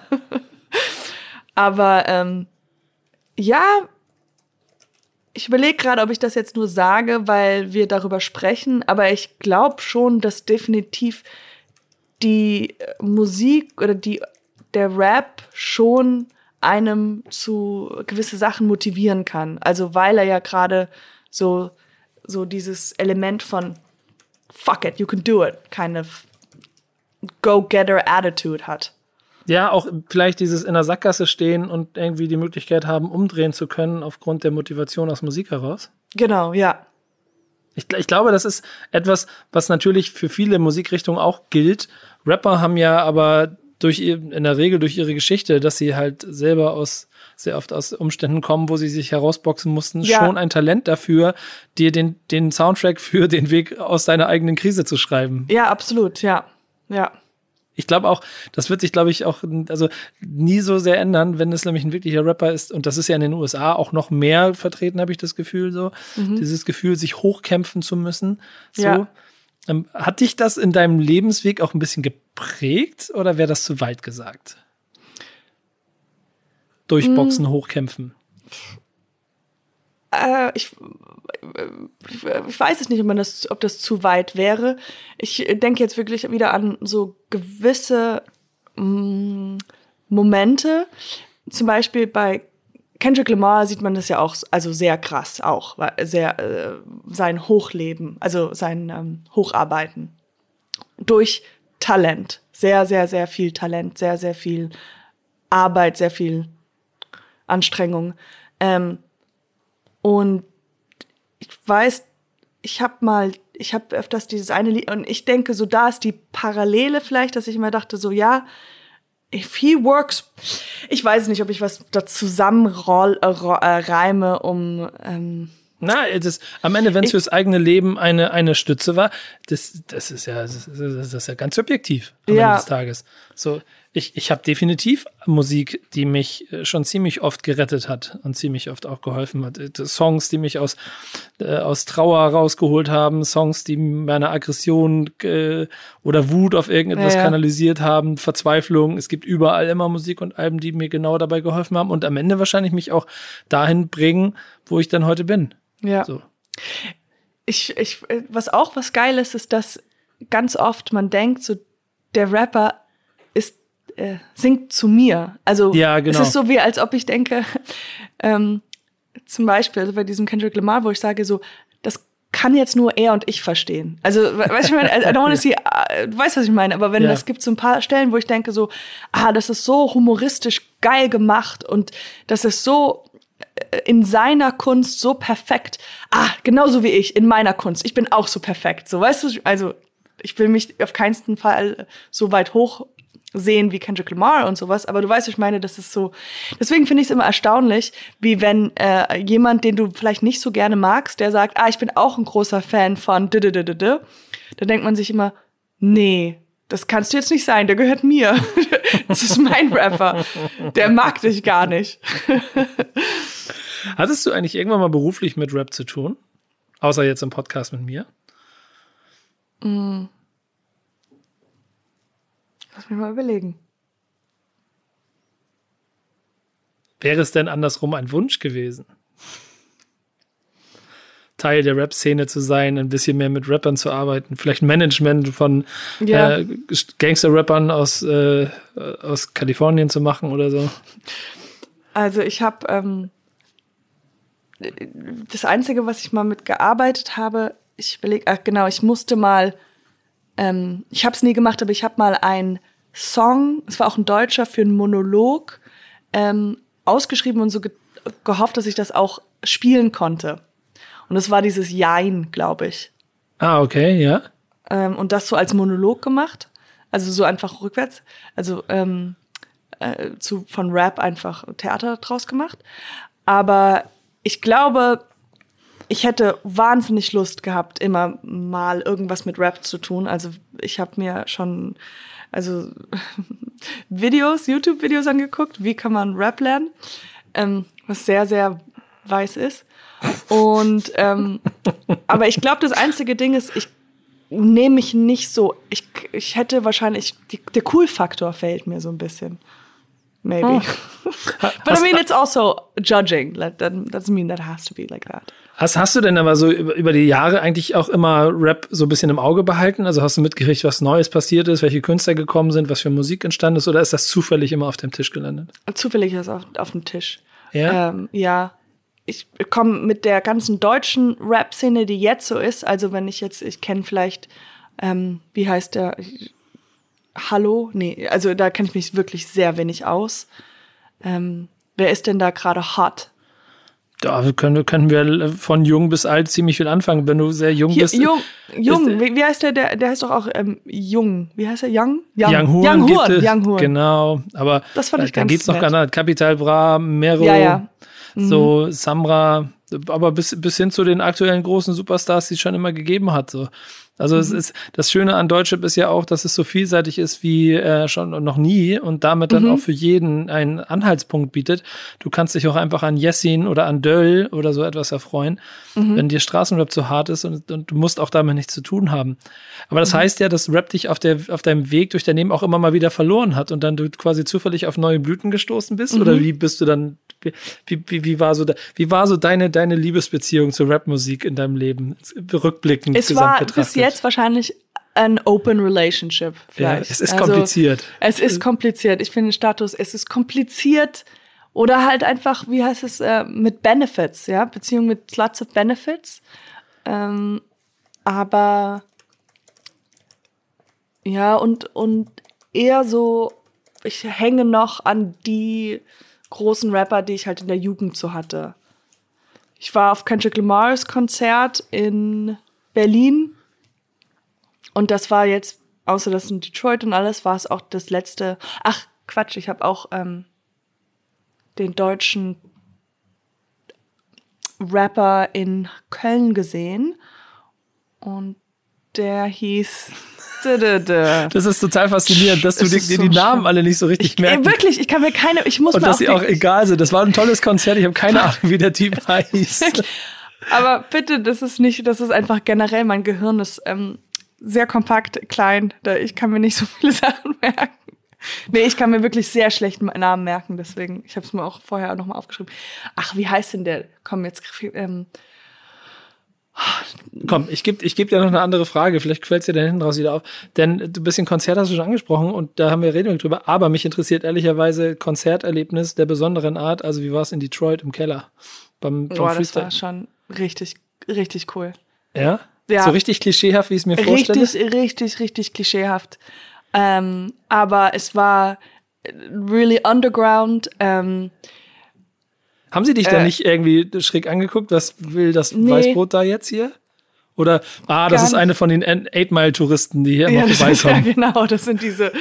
aber ähm, ja, ich überlege gerade, ob ich das jetzt nur sage, weil wir darüber sprechen, aber ich glaube schon, dass definitiv die Musik oder die der Rap schon einem zu gewisse Sachen motivieren kann. Also weil er ja gerade so so dieses Element von fuck it, you can do it kind of Go-Getter-Attitude hat. Ja, auch vielleicht dieses in der Sackgasse stehen und irgendwie die Möglichkeit haben, umdrehen zu können aufgrund der Motivation aus Musik heraus. Genau, ja. Ich, ich glaube, das ist etwas, was natürlich für viele Musikrichtungen auch gilt. Rapper haben ja aber durch ihr, in der Regel durch ihre Geschichte, dass sie halt selber aus sehr oft aus Umständen kommen, wo sie sich herausboxen mussten, ja. schon ein Talent dafür, dir den, den Soundtrack für den Weg aus deiner eigenen Krise zu schreiben. Ja, absolut, ja, ja. Ich glaube auch, das wird sich, glaube ich, auch also nie so sehr ändern, wenn es nämlich ein wirklicher Rapper ist. Und das ist ja in den U S A auch noch mehr vertreten, habe ich das Gefühl so. Mhm. Dieses Gefühl, sich hochkämpfen zu müssen. So. Ja. Ähm, hat dich das in deinem Lebensweg auch ein bisschen geprägt oder wäre das zu weit gesagt? Durchboxen, mhm. hochkämpfen. Äh, ich, ich weiß es nicht, ob, man das, ob das zu weit wäre. Ich denke jetzt wirklich wieder an so gewisse mm, Momente. Zum Beispiel bei Kendrick Lamar sieht man das ja auch, also sehr krass auch, sehr äh, sein Hochleben, also sein ähm, Hocharbeiten durch Talent. Sehr, sehr, sehr viel Talent, sehr, sehr viel Arbeit, sehr viel Anstrengung. Ähm, Und ich weiß, ich habe mal, ich habe öfters dieses eine Lied, und ich denke, so da ist die Parallele vielleicht, dass ich immer dachte, so ja, if he works, ich weiß nicht, ob ich was da zusammenreime, äh, um ähm, Na, das, am Ende, wenn es fürs eigene Leben eine, eine Stütze war, das, das ist ja, das ist, das ist ja ganz subjektiv am ja. Ende des Tages. So, ich, ich habe definitiv Musik, die mich schon ziemlich oft gerettet hat und ziemlich oft auch geholfen hat. Songs, die mich aus, äh, aus Trauer rausgeholt haben, Songs, die meine Aggression äh, oder Wut auf irgendetwas ja, ja. kanalisiert haben, Verzweiflung. Es gibt überall immer Musik und Alben, die mir genau dabei geholfen haben und am Ende wahrscheinlich mich auch dahin bringen, wo ich dann heute bin. Ja. So. Ich, ich, was auch was Geiles ist, dass ganz oft man denkt, so der Rapper ist äh, singt zu mir. Also ja, genau. Es ist so wie, als ob ich denke, ähm, zum Beispiel also bei diesem Kendrick Lamar, wo ich sage so, das kann jetzt nur er und ich verstehen. Also, weißt du, ich meine, I don't wanna see, du weißt, was ich meine, aber wenn ja. es gibt so ein paar Stellen, wo ich denke so, ah, das ist so humoristisch geil gemacht und das ist so in seiner Kunst so perfekt. Ah, genauso wie ich in meiner Kunst. Ich bin auch so perfekt. So, weißt du, also ich will mich auf keinen Fall so weit hoch sehen wie Kendrick Lamar und sowas, aber du weißt, ich meine, das ist so, deswegen finde ich es immer erstaunlich, wie wenn äh, jemand, den du vielleicht nicht so gerne magst, der sagt, ah, ich bin auch ein großer Fan von d d d d d, da denkt man sich immer, nee, das kannst du jetzt nicht sein, der gehört mir. Das ist mein Rapper. Der mag dich gar nicht. Hattest du eigentlich irgendwann mal beruflich mit Rap zu tun? Außer jetzt im Podcast mit mir? Mm. Lass mich mal überlegen. Wäre es denn andersrum ein Wunsch gewesen? Teil der Rap-Szene zu sein, ein bisschen mehr mit Rappern zu arbeiten, vielleicht Management von ja. äh, Gangster-Rappern aus, äh, aus Kalifornien zu machen oder so? Also ich habe ähm, das Einzige, was ich mal mitgearbeitet habe, ich überlege, ach genau, ich musste mal, ähm, ich habe es nie gemacht, aber ich habe mal einen Song, es war auch ein Deutscher, für einen Monolog ähm, ausgeschrieben und so ge- gehofft, dass ich das auch spielen konnte. Und es war dieses Jein, glaube ich. Ah, okay, ja. Ähm, und das so als Monolog gemacht. Also so einfach rückwärts. Also ähm, äh, zu, von Rap einfach Theater draus gemacht. Aber ich glaube, ich hätte wahnsinnig Lust gehabt, immer mal irgendwas mit Rap zu tun. Also ich habe mir schon also Videos, YouTube-Videos angeguckt. Wie kann man Rap lernen? Ähm, was sehr, sehr weiß ist. Und ähm, aber ich glaube, das einzige Ding ist, ich nehme mich nicht so, ich, ich hätte wahrscheinlich, die, der Cool-Faktor fehlt mir so ein bisschen. Maybe. Oh. But I mean, it's also judging. That, that doesn't mean that has to be like that. Hast, hast du denn aber so über, über die Jahre eigentlich auch immer Rap so ein bisschen im Auge behalten? Also hast du mitgekriegt, was Neues passiert ist, welche Künstler gekommen sind, was für Musik entstanden ist, oder ist das zufällig immer auf dem Tisch gelandet? Zufällig ist es auf, auf dem Tisch. Ja? Ähm, ja. Ich komme mit der ganzen deutschen Rap-Szene, die jetzt so ist, also wenn ich jetzt, ich kenne vielleicht, ähm, wie heißt der, Hallo? Nee, also da kenne ich mich wirklich sehr wenig aus. Ähm, wer ist denn da gerade hot? Da können, können wir von jung bis alt ziemlich viel anfangen. Wenn du sehr jung Hier, bist. Jung, Jung, wie, wie heißt der? Der, der heißt doch auch ähm, Jung. Wie heißt er? Young? Young, Young Horn. Young Gibt Horn. es, Young Horn. Genau, aber das fand ich da, da ganz geht's noch nett. ganz anders. Capital Bra, Mero, Ja, ja. Mhm. so Samra, aber bis, bis hin zu den aktuellen großen Superstars, die es schon immer gegeben hat. So. Also mhm. es ist das Schöne an Deutschrap ist ja auch, dass es so vielseitig ist wie äh, schon noch nie und damit dann mhm. auch für jeden einen Anhaltspunkt bietet. Du kannst dich auch einfach an Jessin oder an Döll oder so etwas erfreuen, mhm. wenn dir Straßenrap zu hart ist und, und du musst auch damit nichts zu tun haben. Aber das mhm. heißt ja, dass Rap dich auf, der, auf deinem Weg durch dein Leben auch immer mal wieder verloren hat und dann du quasi zufällig auf neue Blüten gestoßen bist? Mhm. Oder wie bist du dann, wie, wie, wie, war, so da, wie war so deine, deine Liebesbeziehung zur Rapmusik in deinem Leben? Rückblickend es gesamt war betrachtet. Bis jetzt wahrscheinlich ein Open Relationship vielleicht. Ja, es ist also, kompliziert. Es ist kompliziert. Ich finde den Status, es ist kompliziert oder halt einfach, wie heißt es, äh, mit Benefits, ja, Beziehung mit lots of Benefits. Ähm, aber ja, und, und eher so, ich hänge noch an die großen Rapper, die ich halt in der Jugend so hatte. Ich war auf Kendrick Lamars Konzert in Berlin und das war jetzt, außer das in Detroit und alles, war es auch das letzte, ach Quatsch, ich habe auch ähm, den deutschen Rapper in Köln gesehen und der hieß Das ist total faszinierend, dass du dir so die Namen alle nicht so richtig ich, merken. Wirklich, ich kann mir keine, ich muss und mir dass auch sie auch egal sind. Das war ein tolles Konzert, ich habe keine Ahnung, wie der Typ heißt. Aber bitte, das ist nicht, das ist einfach generell, mein Gehirn ist ähm, sehr kompakt, klein, da, ich kann mir nicht so viele Sachen merken. Nee, ich kann mir wirklich sehr schlecht Namen merken, deswegen, ich habe es mir auch vorher nochmal aufgeschrieben. Ach, wie heißt denn der? Komm, jetzt, ähm, Komm, ich gebe ich geb dir noch eine andere Frage. Vielleicht fällt es dir dann hinten raus wieder auf. Denn du ein bisschen Konzert hast du schon angesprochen und da haben wir reden wir drüber. Aber mich interessiert ehrlicherweise Konzerterlebnis der besonderen Art. Also wie war es in Detroit im Keller? Beim, beim Boah, Freestyle? das war schon richtig, richtig cool. Ja? Ja. So richtig klischeehaft, wie ich es mir vorstelle? Richtig, richtig, richtig klischeehaft. Ähm, aber es war really underground. Ähm, Haben sie dich äh, dann nicht irgendwie schräg angeguckt? Was will das nee. Weißbrot da jetzt hier? Oder, ah, das Gar ist eine von den Eight-Mile-Touristen, die hier immer ja, vorbeikommen. Ja, genau, das sind diese.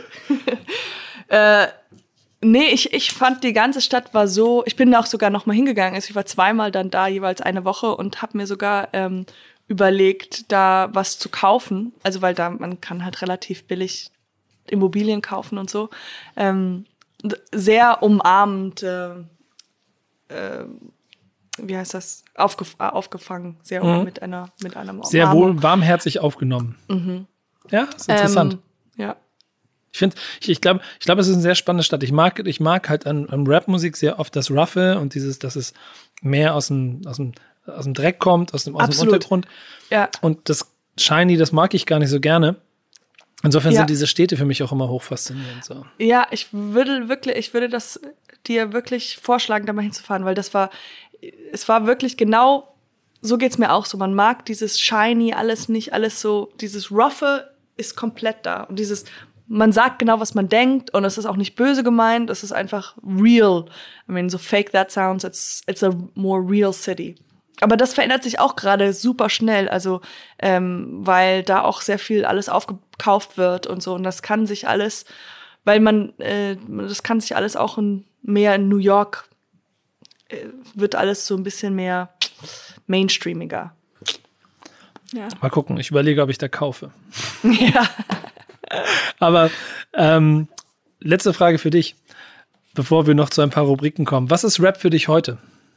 äh, nee, ich, ich fand, die ganze Stadt war so, ich bin da auch sogar noch mal hingegangen. Also ich war zweimal dann da, jeweils eine Woche und habe mir sogar ähm, überlegt, da was zu kaufen. Also weil da, man kann halt relativ billig Immobilien kaufen und so. Ähm, sehr umarmend, äh, äh, wie heißt das, Aufgef- aufgefangen, sehr mhm. mit einer mit einer Umarmung. Sehr wohl warmherzig aufgenommen. Mhm. Ja, ist interessant. Ähm, ja. Ich finde, ich, ich glaube, ich glaube, es ist eine sehr spannende Stadt. Ich mag, ich mag halt an, an Rap-Musik sehr oft das Roughe und dieses, dass es mehr aus dem, aus dem, aus dem Dreck kommt, aus dem, aus dem Untergrund. Ja. Und das Shiny, das mag ich gar nicht so gerne. Insofern ja. sind diese Städte für mich auch immer hoch faszinierend. So. Ja, ich würde wirklich, ich würde das dir wirklich vorschlagen, da mal hinzufahren, weil das war, es war wirklich genau, so geht's mir auch so. Man mag dieses Shiny, alles nicht, alles so, dieses Roughe ist komplett da. Und dieses, man sagt genau, was man denkt und es ist auch nicht böse gemeint, es ist einfach real. I mean, so fake that sounds, it's, it's a more real city. Aber das verändert sich auch gerade super schnell, also ähm, weil da auch sehr viel alles aufgekauft wird und so und das kann sich alles, weil man, äh, das kann sich alles auch in, mehr in New York, äh, wird alles so ein bisschen mehr mainstreamiger. Ja. Mal gucken, ich überlege, ob ich da kaufe. Ja. Aber ähm, letzte Frage für dich, bevor wir noch zu ein paar Rubriken kommen. Was ist Rap für dich heute?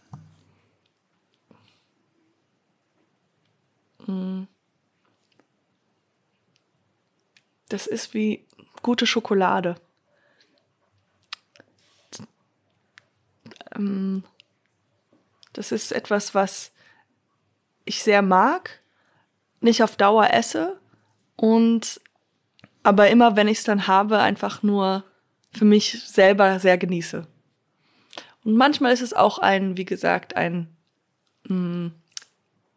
Das ist wie gute Schokolade. Das ist etwas, was ich sehr mag, nicht auf Dauer esse und aber immer, wenn ich es dann habe, einfach nur für mich selber sehr genieße. Und manchmal ist es auch ein, wie gesagt, ein mh,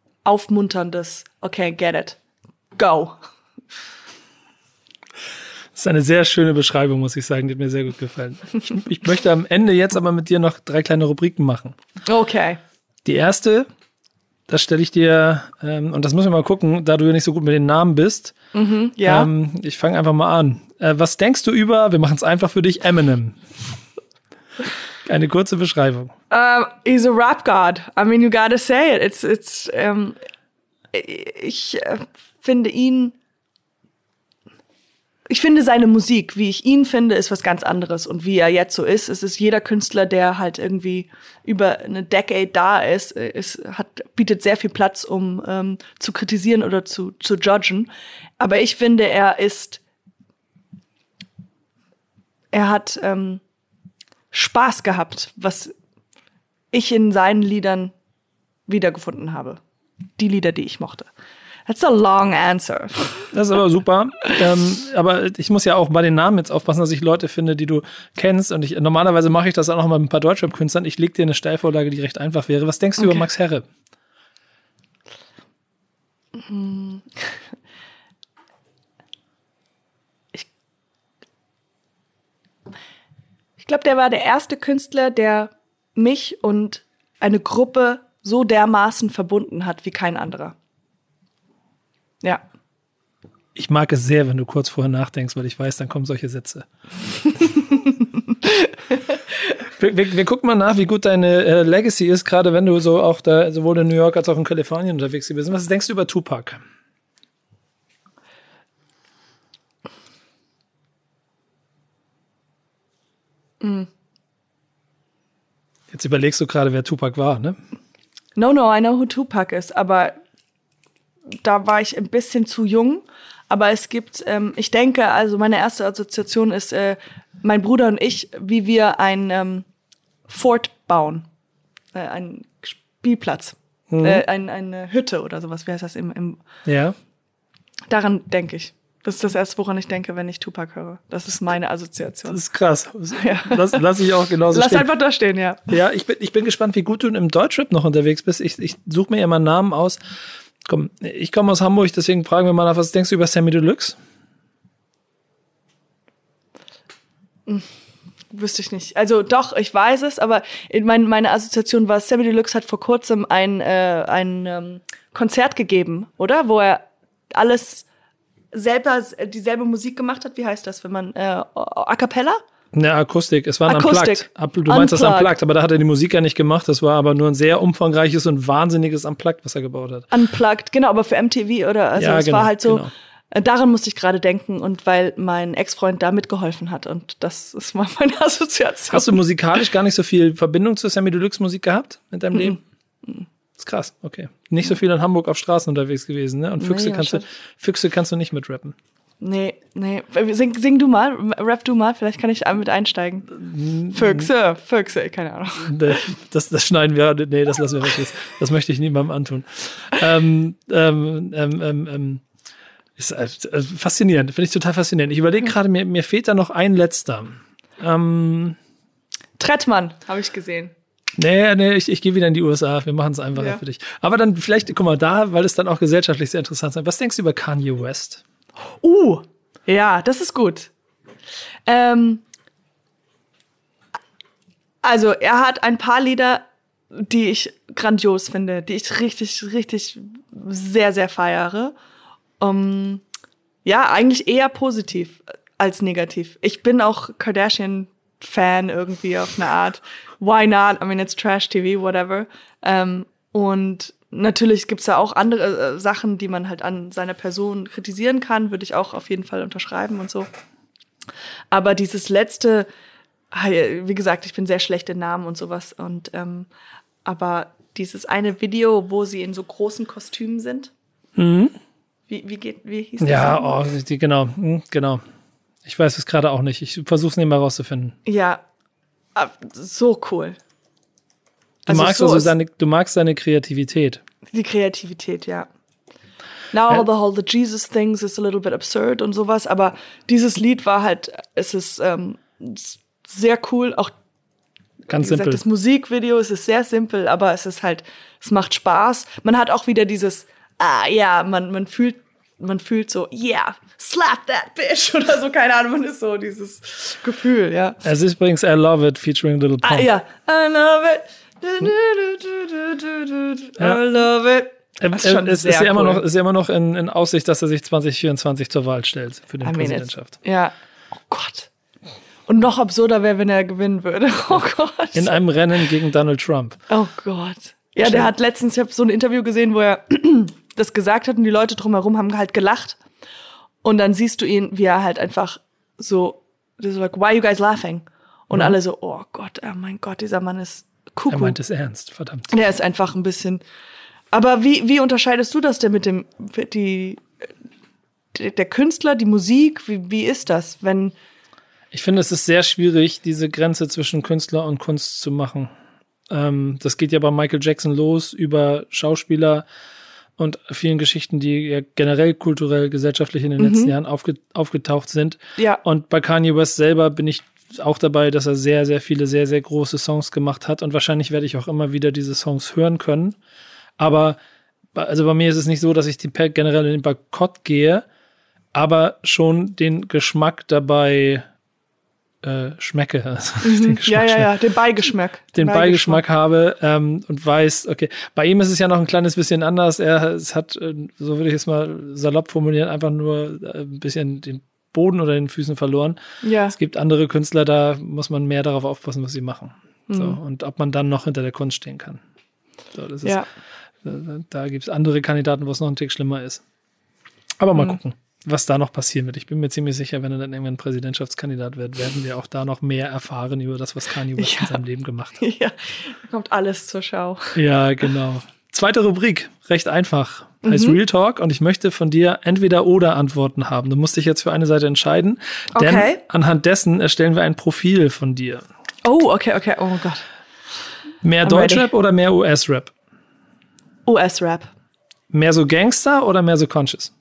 aufmunterndes, okay, get it, go. Das ist eine sehr schöne Beschreibung, muss ich sagen. Die hat mir sehr gut gefallen. Ich, ich möchte am Ende jetzt aber mit dir noch drei kleine Rubriken machen. Okay. Die erste, das stelle ich dir, ähm, und das müssen wir mal gucken, da du ja nicht so gut mit den Namen bist. Mhm, ja. Ähm, ich fange einfach mal an. Äh, was denkst du über, wir machen es einfach für dich, Eminem? Eine kurze Beschreibung. Um, he's a rap god. I mean, you gotta say it. It's, it's, um, ich äh, finde ihn, ich finde seine Musik, wie ich ihn finde, ist was ganz anderes. Und wie er jetzt so ist, es ist jeder Künstler, der halt irgendwie über eine Decade da ist, ist hat, bietet sehr viel Platz, um ähm, zu kritisieren oder zu, zu judgen. Aber ich finde, er ist, er hat ähm, Spaß gehabt, was ich in seinen Liedern wiedergefunden habe. Die Lieder, die ich mochte. That's a long answer. Das ist aber super. ähm, aber ich muss ja auch bei den Namen jetzt aufpassen, dass ich Leute finde, die du kennst. Und ich, normalerweise mache ich das auch noch mal mit ein paar Deutschrap-Künstlern. Ich lege dir eine Steilvorlage, die recht einfach wäre. Was denkst du Okay. über Max Herre? Ich, ich glaube, der war der erste Künstler, der mich und eine Gruppe so dermaßen verbunden hat wie kein anderer. Ja. Ich mag es sehr, wenn du kurz vorher nachdenkst, weil ich weiß, dann kommen solche Sätze. wir, wir, wir gucken mal nach, wie gut deine äh, Legacy ist, gerade wenn du so auch da sowohl in New York als auch in Kalifornien unterwegs bist. Was denkst du über Tupac? Mm. Jetzt überlegst du gerade, wer Tupac war, ne? No, no, I know who Tupac is, aber da war ich ein bisschen zu jung. Aber es gibt, ähm, ich denke, also meine erste Assoziation ist äh, mein Bruder und ich, wie wir ein ähm, Fort bauen, äh, einen Spielplatz, Mhm. äh, ein, eine Hütte oder sowas, wie heißt das? Im, im Ja. Daran denke ich. Das ist das Erste, woran ich denke, wenn ich Tupac höre. Das ist meine Assoziation. Das ist krass. Ja. Lass, lass ich auch genauso Lass stehen. einfach da stehen, ja. Ja, ich bin, ich bin gespannt, wie gut du im Deutschrap noch unterwegs bist. Ich, ich suche mir immer einen Namen aus. Komm, ich komme aus Hamburg, deswegen fragen wir mal nach, was denkst du über Sammy Deluxe? Wüsste ich nicht. Also doch, ich weiß es, aber in mein, meine Assoziation war, Sammy Deluxe hat vor kurzem ein, äh, ein ähm, Konzert gegeben, oder? Wo er alles selber, dieselbe Musik gemacht hat. Wie heißt das, wenn man, äh, A Cappella? Ne, Akustik. Es war ein Akustik. Unplugged. Du meinst das Unplugged. Unplugged, aber da hat er die Musik ja nicht gemacht. Das war aber nur ein sehr umfangreiches und wahnsinniges Unplugged, was er gebaut hat. Unplugged, genau, aber für M T V, oder? Also Ja, es genau, war halt so, genau. äh, daran musste ich gerade denken und weil mein Ex-Freund da mitgeholfen hat und das ist mal meine Assoziation. Hast du musikalisch gar nicht so viel Verbindung zur Sammy Deluxe Musik gehabt in deinem Leben? Das ist krass, okay. Nicht so viel in Hamburg auf Straßen unterwegs gewesen, ne? Und Füchse, Nee, kannst, du, wahrscheinlich. Füchse kannst du nicht mitrappen. Nee, nee. Sing, sing du mal, rap du mal, vielleicht kann ich mit einsteigen. Füchse, Füchse, keine Ahnung. Nee, Das, das schneiden wir, nee, das lassen wir weg. Das, das möchte ich niemandem antun. Ähm, ähm, ähm, ähm, ähm, ist äh, faszinierend, finde ich total faszinierend. Ich überlege gerade, mir, mir fehlt da noch ein letzter. Ähm, Trettmann, habe ich gesehen. nee, nee, ich, ich gehe wieder in die U S A. Wir machen es einfacher Ja. für dich. Aber dann vielleicht, guck mal, da, weil es dann auch gesellschaftlich sehr interessant ist. Was denkst du über Kanye West? Uh, ja, das ist gut. Ähm, also, er hat ein paar Lieder, die ich grandios finde, die ich richtig, richtig sehr, sehr feiere. Um, ja, eigentlich eher positiv als negativ. Ich bin auch Kardashian-Fan irgendwie auf eine Art. Why not? I mean, it's Trash-T V, whatever. Ähm, und natürlich gibt's da auch andere äh, Sachen, die man halt an seiner Person kritisieren kann, würde ich auch auf jeden Fall unterschreiben und so. Aber dieses letzte, wie gesagt, ich bin sehr schlecht in Namen und sowas. Und ähm, aber dieses eine Video, wo sie in so großen Kostümen sind. Mhm. Wie, wie geht, wie hieß das? Ja, oh, die, genau, hm, genau. Ich weiß es gerade auch nicht. Ich versuche es nebenbei rauszufinden. Ja, ah, so cool. Du Also magst so also ist seine, du magst seine Kreativität. die Kreativität, ja. Now Ja. the whole the Jesus things is a little bit absurd und sowas, aber dieses Lied war halt, es ist ähm, sehr cool, auch Ganz wie gesagt, simpel. das Musikvideo, es ist sehr simpel, aber es ist halt, es macht Spaß. Man hat auch wieder dieses, ah ja, man, man fühlt man fühlt so, yeah, slap that bitch oder so, keine Ahnung, man ist so dieses Gefühl, ja. Es ist übrigens I Love It featuring Little Pump. Ah, ja, I love it. Du, du, du, du, du, Ja. I love it. Das ist schon es sehr ist ja immer cool. noch, ist ja immer noch in, in Aussicht, dass er sich zwanzig vierundzwanzig zur Wahl stellt für die I mean, Präsidentschaft. it's- Ja, oh Gott. Und noch absurder wäre, wenn er gewinnen würde. Oh Gott. In einem Rennen gegen Donald Trump. Oh Gott. Ja, der hat letztens, ich habe so ein Interview gesehen, wo er das gesagt hat und die Leute drumherum haben halt gelacht. Und dann siehst du ihn, wie er halt einfach so, so like, why are you guys laughing? Und Ja. alle so, oh Gott, oh mein Gott, dieser Mann ist Er Kuckuck. meint es ernst, verdammt. Der ist einfach ein bisschen. Aber wie, wie unterscheidest du das denn mit dem, die, der Künstler, die Musik? Wie, wie ist das, wenn. Ich finde, es ist sehr schwierig, diese Grenze zwischen Künstler und Kunst zu machen. Ähm, das geht ja bei Michael Jackson los über Schauspieler und vielen Geschichten, die ja generell kulturell, gesellschaftlich in den letzten Jahren aufge aufgetaucht sind. Ja. Und bei Kanye West selber bin ich auch dabei, dass er sehr, sehr viele, sehr, sehr große Songs gemacht hat. Und wahrscheinlich werde ich auch immer wieder diese Songs hören können. Aber bei- also bei mir ist es nicht so, dass ich die per- generell in den Boykott gehe, aber schon den Geschmack dabei äh, schmecke. Also den Geschmack Ja, ja, schmecke. ja, den Beigeschmack. Den Beigeschmack habe ähm, und weiß, okay, bei ihm ist es ja noch ein kleines bisschen anders. Er es hat, äh, so würde ich es mal salopp formulieren, einfach nur äh, ein bisschen den Boden unter den Füßen verloren. Ja. Es gibt andere Künstler, da muss man mehr darauf aufpassen, was sie machen. So, Mhm. und ob man dann noch hinter der Kunst stehen kann. So, das ist, Ja. da, da gibt es andere Kandidaten, wo es noch ein Tick schlimmer ist. Aber mal Mhm. gucken, was da noch passieren wird. Ich bin mir ziemlich sicher, wenn er dann irgendwann Präsidentschaftskandidat wird, werden wir auch da noch mehr erfahren über das, was Kanye West Ja. in seinem Leben gemacht hat. Ja, da kommt alles zur Schau. Ja, genau. Zweite Rubrik, recht einfach, heißt Mhm. Real Talk und ich möchte von dir entweder oder Antworten haben. Du musst dich jetzt für eine Seite entscheiden, denn Okay. anhand dessen erstellen wir ein Profil von dir. Oh, okay, okay, oh Gott. Mehr I'm Deutschrap ready. oder mehr U S-Rap? U S-Rap. Mehr so Gangster oder mehr so Conscious?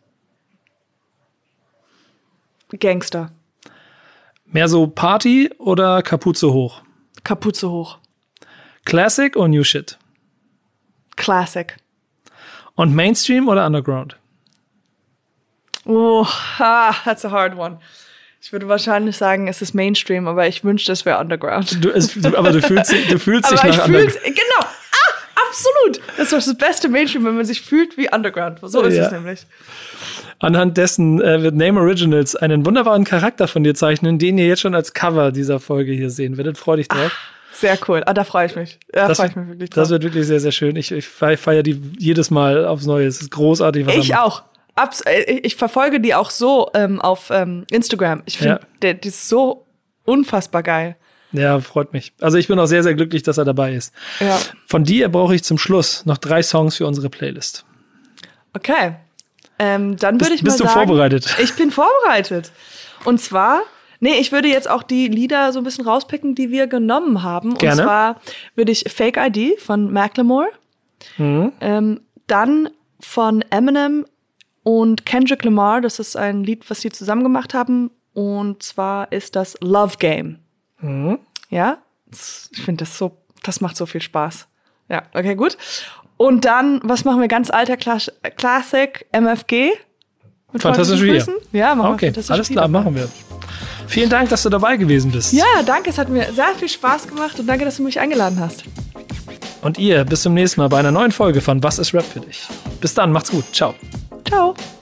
Gangster. Mehr so Party oder Kapuze hoch? Kapuze hoch. Classic oder New Shit? Classic. Und Mainstream oder Underground? Oh, ah, that's a hard one. Ich würde wahrscheinlich sagen, es ist Mainstream, aber ich wünschte, es wäre Underground. Du, es, du, aber du fühlst, dich- du fühlst dich aber ich nach fühle Underground. genau. Ah, absolut. Das ist doch das beste Mainstream, wenn man sich fühlt wie Underground. So ist Ja. es nämlich. Anhand dessen äh, wird Name Originals einen wunderbaren Charakter von dir zeichnen, den ihr jetzt schon als Cover dieser Folge hier sehen werdet. Freu dich drauf. Sehr cool. Ah, da freue ich mich. Da das, freue ich mich wirklich drauf. das wird wirklich sehr, sehr schön. Ich, ich feiere die jedes Mal aufs Neue. Es ist großartig, was Ich er macht. auch. Abs äh, ich verfolge die auch so ähm, auf ähm, Instagram. Ich finde, Ja. der die ist so unfassbar geil. Ja, freut mich. Also ich bin auch sehr, sehr glücklich, dass er dabei ist. Ja. Von dir brauche ich zum Schluss noch drei Songs für unsere Playlist. Okay. Ähm, dann Bist- würde ich mal bist du sagen, vorbereitet? Ich bin vorbereitet. Und zwar, nee, ich würde jetzt auch die Lieder so ein bisschen rauspicken, die wir genommen haben. Gerne. Und zwar würde ich Fake I D von Macklemore, Mhm. ähm, dann von Eminem und Kendrick Lamar. Das ist ein Lied, was die zusammen gemacht haben. Und zwar ist das Love Game. Mhm. Ja, das- ich finde das so, das macht so viel Spaß. Ja, okay, gut. Und dann, was machen wir? Ganz alter Clash, Classic, M F G. Mit Fantastische freundlichen Grüßen. Ja, machen Okay, wir Fantastische alles klar, Vier. machen wir. Vielen Dank, dass du dabei gewesen bist. Ja, danke, es hat mir sehr viel Spaß gemacht und danke, dass du mich eingeladen hast. Und ihr, bis zum nächsten Mal bei einer neuen Folge von Was ist Rap für dich? Bis dann, macht's gut. Ciao. Ciao.